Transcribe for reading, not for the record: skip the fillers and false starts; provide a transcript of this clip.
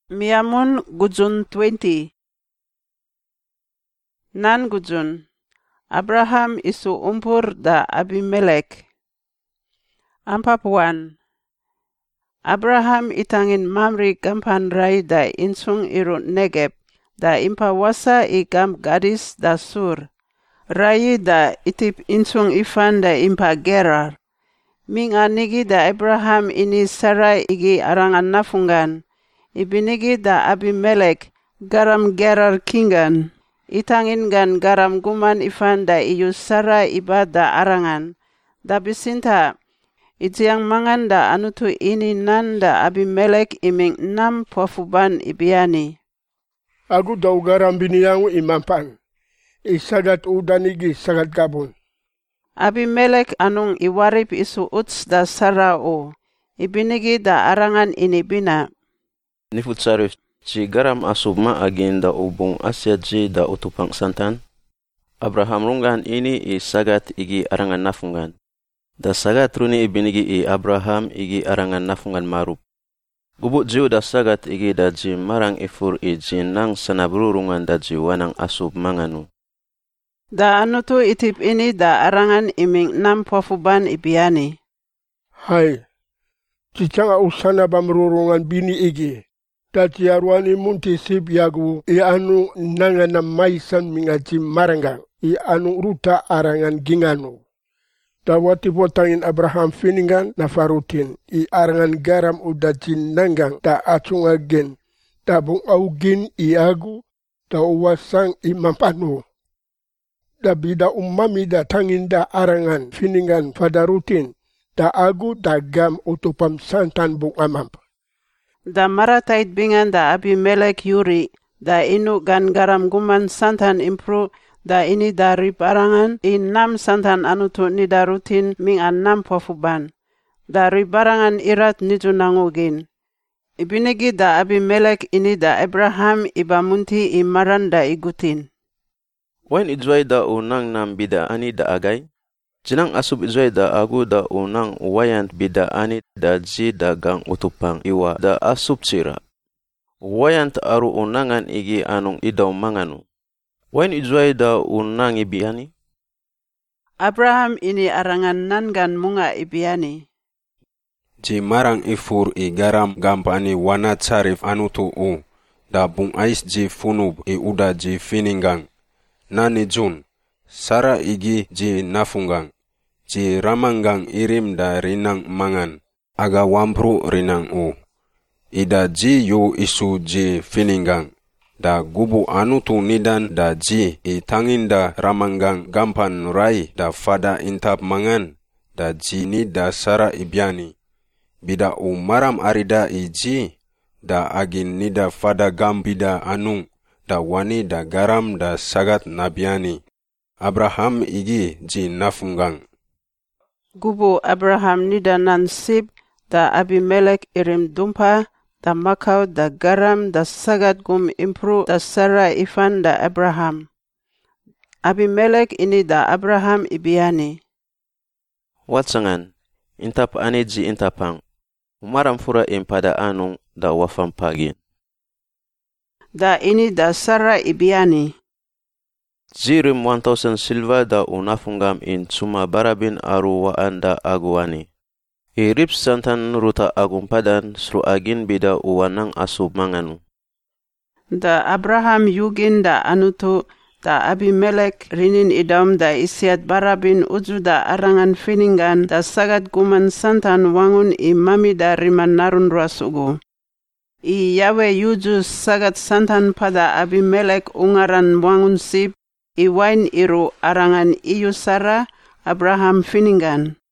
Miamun gujun 20. Nan gujun Abraham isu umpur da Abimelek. Ampapuan Abraham itangin Mamre gampan rai da insung iru Negeb da impa wasa i gam Gadis da Sur. Rai da itip insung ifan da impa Gerar. Minga nigi da Abraham ini Sarai igi arangan nafungan. Ibinigi da Abimelek garam Gerar kingan. Itangin gan garam guman ifan da iyu Sarai ibada arangan. Da bisinta itiang mangan da anutu ini nan da Abimelek iming 6 pofuban ibiani. Aku daw garam biniyangu imampan. Isagat udanigi sagat gabon. Abimelek anung iwarip isu uts da Sarao. Ibinigi da arangan ini bina. Nifutsarif ci garam asubma agenda ubung Asia ji da utupang santan. Abraham rungan ini i sagat igi arangan nafungan. Da sagat runi ibinigi i Abraham igi arangan nafungan marup. Gubuk jiu da sagat igi da ji marang ifur i ji nang sanabrurungan da ji wanang asub manganu. Da anutu itip ini da arangan iming 6 pofuban ibiani. Hai, cicanga usana bamrurungan bini igi. Dati arwani munti sip yagu i anu nangana maisan mingaji maranga i anu ruta arangan ginganu. Dawati potangin Abraham finingan na farutin i arangan garam udaji nanggang da acunga gen da bung augin i agu da uwasang i mampanu. Da bida umami da tangin da arangan finingan pada rutin da agu da gam utupam santan bung amamp. Da maratait bingan da Abimelek yuri, da inu gan garam guman santan impru, da ini dari barangan, in 6 santan anutu ni darutin ming 6 pofuban. Dari barangan irat niju nangugin. Ibinigi da Abimelek ini da Abraham ibamunti imaran da igutin. Wen ijwai da unang nam bida ani da agay? Jinang asub ijwai da agu da unang wayant bida ani da ji da gang utupang iwa da asub cira. Wayant aru unangan igi anung idaw manganu. Wen ijwai da unang ibiani? Abraham ini arangan nangan munga ibiani. Ji marang ifur i garam gampani wana carif anutu u. Da bung ais ji funub i uda ji finingang. Nani jun. Sara igi ji nafungang. Ji ramangang irim da rinang mangan. Aga wampru rinang u. Ida ji yu isu ji finingang. Da gubu anutu nidan da ji i tangin da ramangang gampan rai da fada intap mangan. Da ji ni da Sara ibiani. Bida u maram arida i ji. Da agin nida fada gambida anung. Da wani da garam da sagat nabiani. Abraham igi ji nafungang. Gubu Abraham nida nansib da Abimelek irim dumpa da makau da garam da sagat gum impru da Sarah ifan da Abraham. Abimelek ini da Abraham ibiani. Watsangan, intap ani ji intapang. Umaram fura impada anung da wafam pagin. Da ini da Sarah ibiani. Zirim 1000 silva da unafungam in cuma barabin aru wa anda aguani. Irip santan ruta agumpadan sru agin bida uwanang asub manganu. Da Abraham yugin da anutu da Abimelek rinin idam da isiat barabin uju da arangan finingan da sagat guman santan wangun imami da riman narun rasugu. I yawe yuju sagat santan pada Abimelek ungaran wangun sip. Iwain iru arangan iyu Sara Abraham finingan.